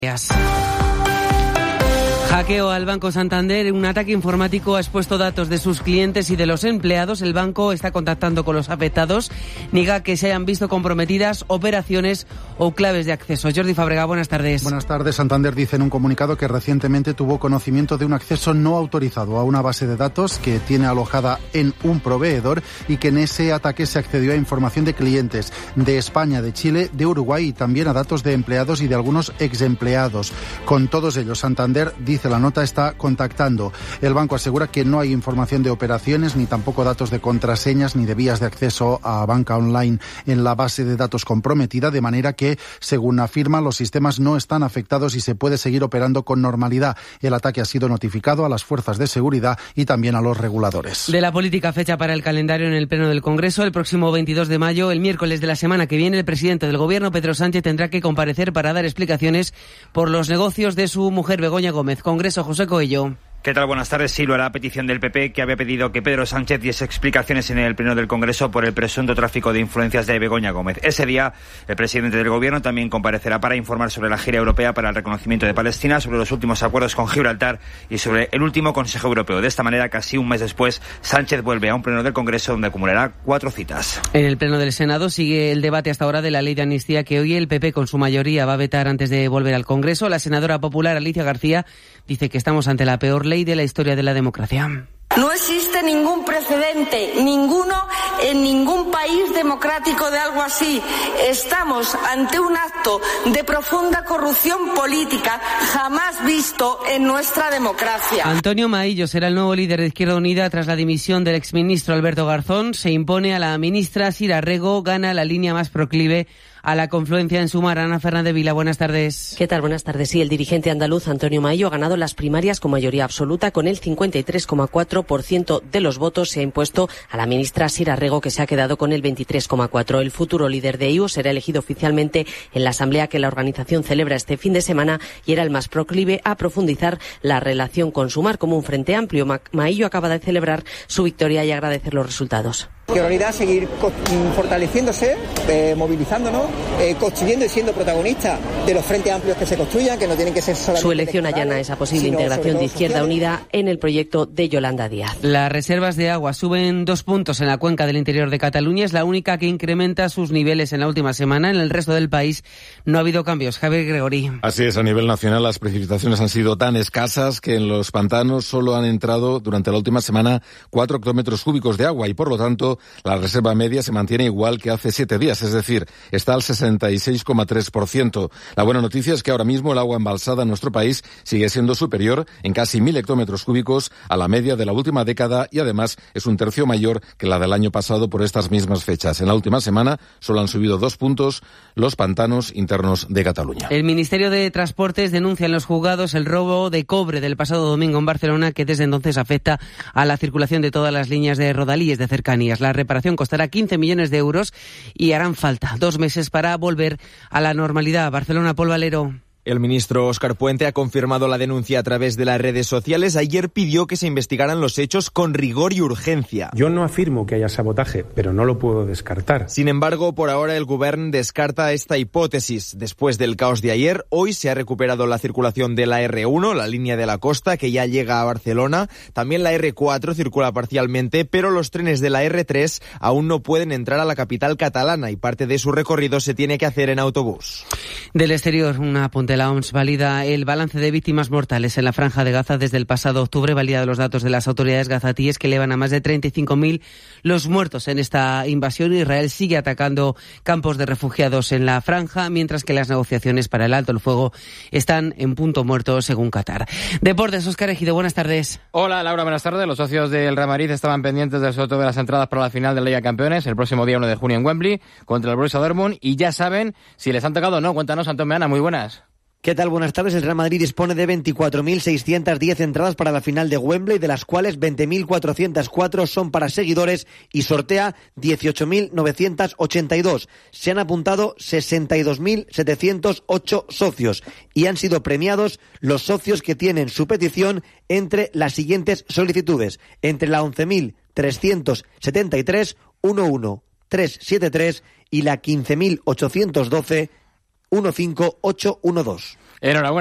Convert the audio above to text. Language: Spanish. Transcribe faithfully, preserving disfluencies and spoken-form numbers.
Hackeo al Banco Santander. Un ataque informático ha expuesto datos de sus clientes y de los empleados. El banco está contactando con los afectados. Niega que se hayan visto comprometidas operaciones o claves de acceso. Jordi Fábrega, buenas tardes. Buenas tardes. Santander dice en un comunicado que recientemente tuvo conocimiento de un acceso no autorizado a una base de datos que tiene alojada en un proveedor y que en ese ataque se accedió a información de clientes de España, de Chile, de Uruguay y también a datos de empleados y de algunos exempleados. Con todos ellos, Santander dice la nota está contactando. El banco asegura que no hay información de operaciones ni tampoco datos de contraseñas ni de vías de acceso a banca online en la base de datos comprometida, de manera que, según afirma, los sistemas no están afectados y se puede seguir operando con normalidad. El ataque ha sido notificado a las fuerzas de seguridad y también a los reguladores. De la política, fecha para el calendario en el Pleno del Congreso. El próximo veintidós de mayo, el miércoles de la semana que viene, el presidente del Gobierno, Pedro Sánchez, tendrá que comparecer para dar explicaciones por los negocios de su mujer, Begoña Gómez. Congreso, José Coello. ¿Qué tal? Buenas tardes. Sí, lo hará a petición del P P, que había pedido que Pedro Sánchez diese explicaciones en el Pleno del Congreso por el presunto tráfico de influencias de Begoña Gómez. Ese día, el presidente del Gobierno también comparecerá para informar sobre la gira europea para el reconocimiento de Palestina, sobre los últimos acuerdos con Gibraltar y sobre el último Consejo Europeo. De esta manera, casi un mes después, Sánchez vuelve a un Pleno del Congreso donde acumulará cuatro citas. En el Pleno del Senado sigue el debate hasta ahora de la ley de amnistía que hoy el P P con su mayoría va a vetar antes de volver al Congreso. La senadora popular Alicia García dice que estamos ante la peor ley de la historia de la democracia. No existe ningún precedente, ninguno en ningún país democrático de algo así. Estamos ante un acto de profunda corrupción política jamás visto en nuestra democracia. Antonio Maillo será el nuevo líder de Izquierda Unida tras la dimisión del exministro Alberto Garzón. Se impone a la ministra Sira Rego, gana la línea más proclive a la confluencia en Sumar. Ana Fernández Vila, buenas tardes. ¿Qué tal? Buenas tardes. Sí, el dirigente andaluz Antonio Maillo ha ganado las primarias con mayoría absoluta. Con el cincuenta y tres coma cuatro por ciento de los votos se ha impuesto a la ministra Sira Rego, que se ha quedado con el veintitrés coma cuatro por ciento. El futuro líder de I U será elegido oficialmente en la asamblea que la organización celebra este fin de semana y era el más proclive a profundizar la relación con Sumar como un frente amplio. Maillo acaba de celebrar su victoria y agradecer los resultados. Prioridad seguir fortaleciéndose, eh, movilizándonos, eh, construyendo y siendo protagonistas de los frentes amplios que se construyan, que no tienen que ser solamente... Su elección allana esa posible integración de Izquierda sociales. Unida en el proyecto de Yolanda Díaz. Las reservas de agua suben dos puntos en la cuenca del interior de Cataluña. Es la única que incrementa sus niveles en la última semana. En el resto del país no ha habido cambios. Javier Gregorí. Así es, a nivel nacional las precipitaciones han sido tan escasas que en los pantanos solo han entrado durante la última semana cuatro hectómetros cúbicos de agua y por lo tanto la reserva media se mantiene igual que hace siete días, es decir, está al sesenta y seis coma tres por ciento. La buena noticia es que ahora mismo el agua embalsada en nuestro país sigue siendo superior en casi mil hectómetros cúbicos a la media de la última década y además es un tercio mayor que la del año pasado por estas mismas fechas. En la última semana solo han subido dos puntos los pantanos internos de Cataluña. El Ministerio de Transportes denuncia en los juzgados el robo de cobre del pasado domingo en Barcelona, que desde entonces afecta a la circulación de todas las líneas de rodalíes de cercanías. La reparación costará quince millones de euros y harán falta dos meses para volver a la normalidad. Barcelona, Pol Valero. El ministro Óscar Puente ha confirmado la denuncia a través de las redes sociales. Ayer pidió que se investigaran los hechos con rigor y urgencia. Yo no afirmo que haya sabotaje, pero no lo puedo descartar. Sin embargo, por ahora el Govern descarta esta hipótesis. Después del caos de ayer, hoy se ha recuperado la circulación de la erre uno, la línea de la costa, que ya llega a Barcelona. También la erre cuatro circula parcialmente, pero los trenes de la erre tres aún no pueden entrar a la capital catalana y parte de su recorrido se tiene que hacer en autobús. Del exterior, una apunte. La O M S valida el balance de víctimas mortales en la Franja de Gaza desde el pasado octubre. Valida los datos de las autoridades gazatíes que elevan a más de treinta y cinco mil los muertos en esta invasión. Israel sigue atacando campos de refugiados en la Franja, mientras que las negociaciones para el alto el fuego están en punto muerto, según Qatar. Deportes, Óscar Ejido, buenas tardes. Hola, Laura, buenas tardes. Los socios del Real Madrid estaban pendientes del sorteo de las entradas para la final de la Liga de Campeones el próximo día uno de junio en Wembley contra el Borussia Dortmund y ya saben si les han tocado o no. Cuéntanos, Antón Meana, muy buenas. ¿Qué tal? Buenas tardes. El Real Madrid dispone de veinticuatro mil seiscientas diez entradas para la final de Wembley, de las cuales veinte mil cuatrocientas cuatro son para seguidores y sortea dieciocho mil novecientas ochenta y dos. Se han apuntado sesenta y dos mil setecientos ocho socios y han sido premiados los socios que tienen su petición entre las siguientes solicitudes. Entre la once mil trescientos setenta y tres, once trescientos setenta y tres y la quince mil ochocientos doce, quince mil ochocientos doce. Enhorabuena.